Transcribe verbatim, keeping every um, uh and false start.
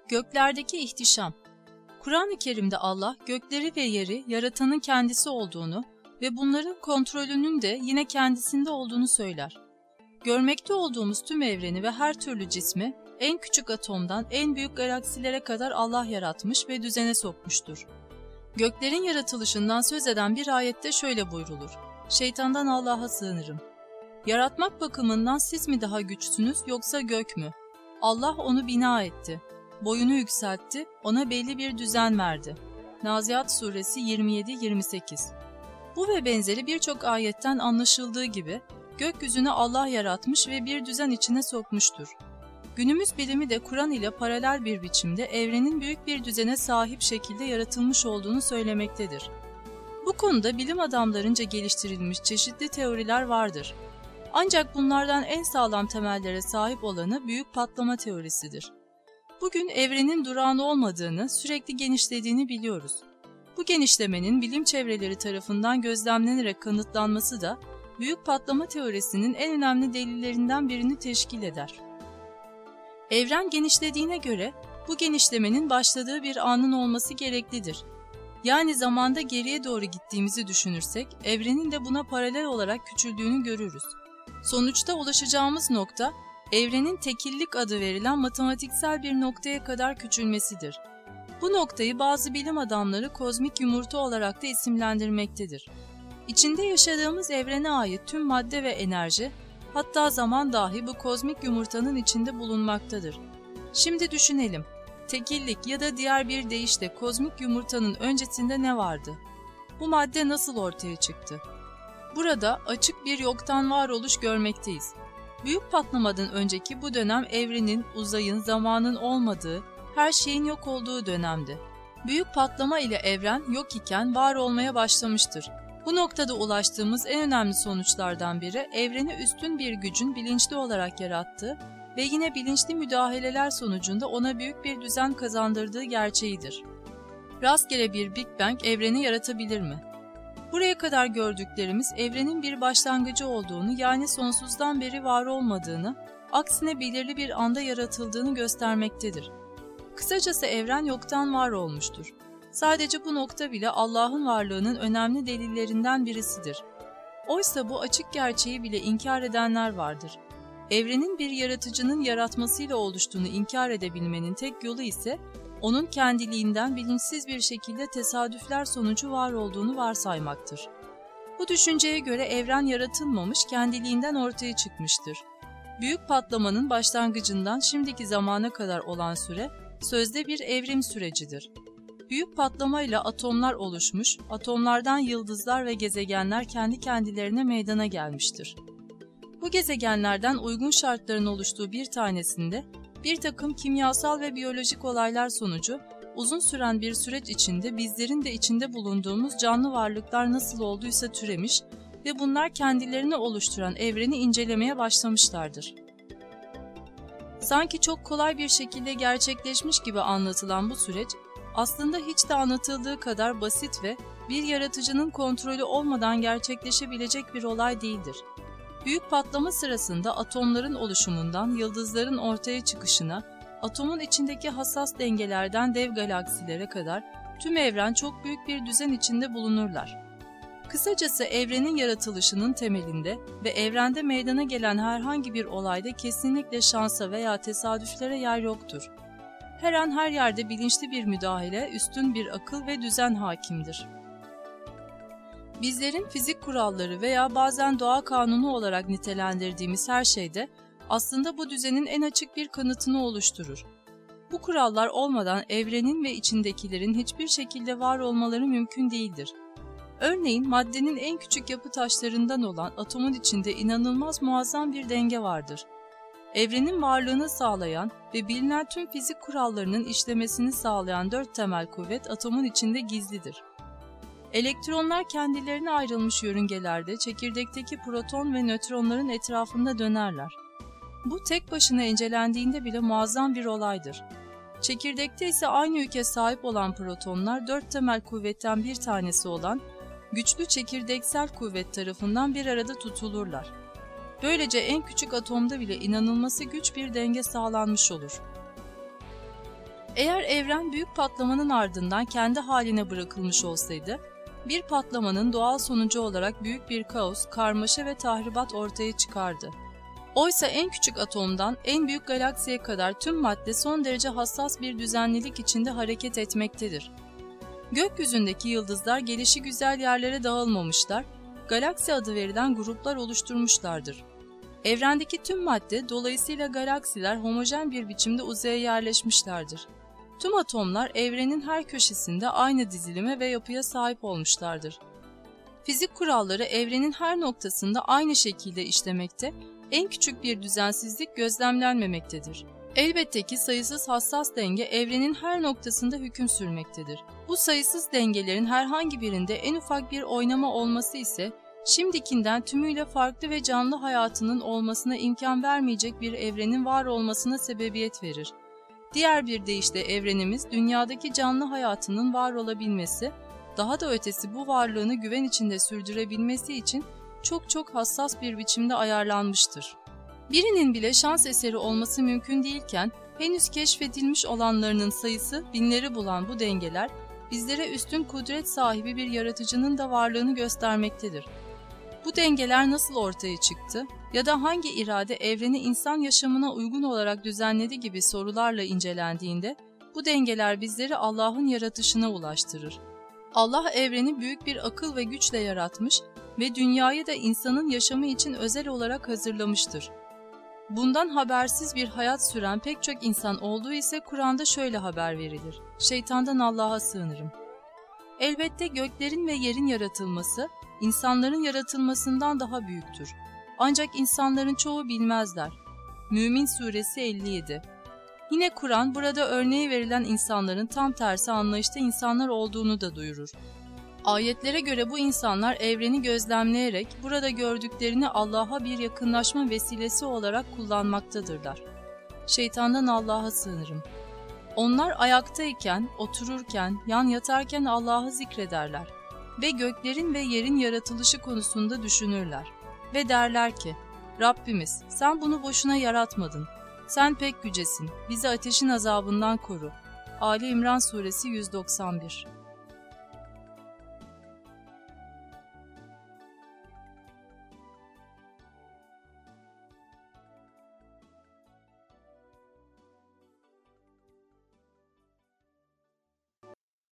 Göklerdeki ihtişam. Kur'an-ı Kerim'de Allah gökleri ve yeri yaratanın kendisi olduğunu ve bunların kontrolünün de yine kendisinde olduğunu söyler. Görmekte olduğumuz tüm evreni ve her türlü cismi en küçük atomdan en büyük galaksilere kadar Allah yaratmış ve düzene sokmuştur. Göklerin yaratılışından söz eden bir ayette şöyle buyrulur: Şeytandan Allah'a sığınırım. Yaratmak bakımından siz mi daha güçsünüz yoksa gök mü? Allah onu bina etti. Boyunu yükseltti, ona belli bir düzen verdi. Naziat Suresi yirmi yedi yirmi sekiz. Bu ve benzeri birçok ayetten anlaşıldığı gibi gökyüzünü Allah yaratmış ve bir düzen içine sokmuştur. Günümüz bilimi de Kur'an ile paralel bir biçimde evrenin büyük bir düzene sahip şekilde yaratılmış olduğunu söylemektedir. Bu konuda bilim adamlarınca geliştirilmiş çeşitli teoriler vardır. Ancak bunlardan en sağlam temellere sahip olanı büyük patlama teorisidir. Bugün evrenin durağan olmadığını, sürekli genişlediğini biliyoruz. Bu genişlemenin bilim çevreleri tarafından gözlemlenerek kanıtlanması da büyük patlama teorisinin en önemli delillerinden birini teşkil eder. Evren genişlediğine göre bu genişlemenin başladığı bir anın olması gereklidir. Yani zamanda geriye doğru gittiğimizi düşünürsek evrenin de buna paralel olarak küçüldüğünü görürüz. Sonuçta ulaşacağımız nokta evrenin tekillik adı verilen matematiksel bir noktaya kadar küçülmesidir. Bu noktayı bazı bilim adamları kozmik yumurta olarak da isimlendirmektedir. İçinde yaşadığımız evrene ait tüm madde ve enerji, hatta zaman dahi bu kozmik yumurtanın içinde bulunmaktadır. Şimdi düşünelim, tekillik ya da diğer bir deyişle kozmik yumurtanın öncesinde ne vardı? Bu madde nasıl ortaya çıktı? Burada açık bir yoktan varoluş görmekteyiz. Büyük patlamadan önceki bu dönem evrenin, uzayın, zamanın olmadığı, her şeyin yok olduğu dönemdi. Büyük patlama ile evren yok iken var olmaya başlamıştır. Bu noktada ulaştığımız en önemli sonuçlardan biri evreni üstün bir gücün bilinçli olarak yarattığı ve yine bilinçli müdahaleler sonucunda ona büyük bir düzen kazandırdığı gerçeğidir. Rastgele bir Big Bang evreni yaratabilir mi? Buraya kadar gördüklerimiz evrenin bir başlangıcı olduğunu, yani sonsuzdan beri var olmadığını, aksine belirli bir anda yaratıldığını göstermektedir. Kısacası evren yoktan var olmuştur. Sadece bu nokta bile Allah'ın varlığının önemli delillerinden birisidir. Oysa bu açık gerçeği bile inkar edenler vardır. Evrenin bir yaratıcının yaratmasıyla oluştuğunu inkar edebilmenin tek yolu ise onun kendiliğinden bilinçsiz bir şekilde tesadüfler sonucu var olduğunu varsaymaktır. Bu düşünceye göre evren yaratılmamış, kendiliğinden ortaya çıkmıştır. Büyük patlamanın başlangıcından şimdiki zamana kadar olan süre sözde bir evrim sürecidir. Büyük patlamayla atomlar oluşmuş, atomlardan yıldızlar ve gezegenler kendi kendilerine meydana gelmiştir. Bu gezegenlerden uygun şartların oluştuğu bir tanesinde bir takım kimyasal ve biyolojik olaylar sonucu uzun süren bir süreç içinde bizlerin de içinde bulunduğumuz canlı varlıklar nasıl olduysa türemiş ve bunlar kendilerini oluşturan evreni incelemeye başlamışlardır. Sanki çok kolay bir şekilde gerçekleşmiş gibi anlatılan bu süreç, aslında hiç de anlatıldığı kadar basit ve bir yaratıcının kontrolü olmadan gerçekleşebilecek bir olay değildir. Büyük patlama sırasında atomların oluşumundan yıldızların ortaya çıkışına, atomun içindeki hassas dengelerden dev galaksilere kadar tüm evren çok büyük bir düzen içinde bulunurlar. Kısacası evrenin yaratılışının temelinde ve evrende meydana gelen herhangi bir olayda kesinlikle şansa veya tesadüflere yer yoktur. Her an her yerde bilinçli bir müdahale, üstün bir akıl ve düzen hakimdir. Bizlerin fizik kuralları veya bazen doğa kanunu olarak nitelendirdiğimiz her şeyde aslında bu düzenin en açık bir kanıtını oluşturur. Bu kurallar olmadan evrenin ve içindekilerin hiçbir şekilde var olmaları mümkün değildir. Örneğin maddenin en küçük yapı taşlarından olan atomun içinde inanılmaz muazzam bir denge vardır. Evrenin varlığını sağlayan ve bilinen tüm fizik kurallarının işlemesini sağlayan dört temel kuvvet atomun içinde gizlidir. Elektronlar kendilerine ayrılmış yörüngelerde çekirdekteki proton ve nötronların etrafında dönerler. Bu tek başına incelendiğinde bile muazzam bir olaydır. Çekirdekte ise aynı yüke sahip olan protonlar dört temel kuvvetten bir tanesi olan güçlü çekirdeksel kuvvet tarafından bir arada tutulurlar. Böylece en küçük atomda bile inanılması güç bir denge sağlanmış olur. Eğer evren büyük patlamanın ardından kendi haline bırakılmış olsaydı, bir patlamanın doğal sonucu olarak büyük bir kaos, karmaşa ve tahribat ortaya çıkardı. Oysa en küçük atomdan en büyük galaksiye kadar tüm madde son derece hassas bir düzenlilik içinde hareket etmektedir. Gökyüzündeki yıldızlar gelişigüzel yerlere dağılmamışlar, galaksi adı verilen gruplar oluşturmuşlardır. Evrendeki tüm madde, dolayısıyla galaksiler homojen bir biçimde uzaya yerleşmişlerdir. Tüm atomlar evrenin her köşesinde aynı dizilime ve yapıya sahip olmuşlardır. Fizik kuralları evrenin her noktasında aynı şekilde işlemekte, en küçük bir düzensizlik gözlemlenmemektedir. Elbette ki sayısız hassas denge evrenin her noktasında hüküm sürmektedir. Bu sayısız dengelerin herhangi birinde en ufak bir oynama olması ise, şimdikinden tümüyle farklı ve canlı hayatının olmasına imkan vermeyecek bir evrenin var olmasına sebebiyet verir. Diğer bir deyişle evrenimiz, dünyadaki canlı hayatının var olabilmesi, daha da ötesi bu varlığını güven içinde sürdürebilmesi için çok çok hassas bir biçimde ayarlanmıştır. Birinin bile şans eseri olması mümkün değilken, henüz keşfedilmiş olanlarının sayısı binleri bulan bu dengeler, bizlere üstün kudret sahibi bir yaratıcının da varlığını göstermektedir. Bu dengeler nasıl ortaya çıktı ya da hangi irade evreni insan yaşamına uygun olarak düzenledi gibi sorularla incelendiğinde, bu dengeler bizleri Allah'ın yaratışına ulaştırır. Allah evreni büyük bir akıl ve güçle yaratmış ve dünyayı da insanın yaşamı için özel olarak hazırlamıştır. Bundan habersiz bir hayat süren pek çok insan olduğu ise Kur'an'da şöyle haber verilir: Şeytandan Allah'a sığınırım. Elbette göklerin ve yerin yaratılması, insanların yaratılmasından daha büyüktür. Ancak insanların çoğu bilmezler. Mümin Suresi elli yedi. Yine Kur'an burada örneği verilen insanların tam tersi anlayışta insanlar olduğunu da duyurur. Ayetlere göre bu insanlar evreni gözlemleyerek burada gördüklerini Allah'a bir yakınlaşma vesilesi olarak kullanmaktadırlar. Şeytandan Allah'a sığınırım. Onlar ayaktayken, otururken, yan yatarken Allah'ı zikrederler ve göklerin ve yerin yaratılışı konusunda düşünürler ve derler ki, Rabbimiz, sen bunu boşuna yaratmadın. Sen pek yücesin, bizi ateşin azabından koru. Ali İmran Suresi yüz doksan bir.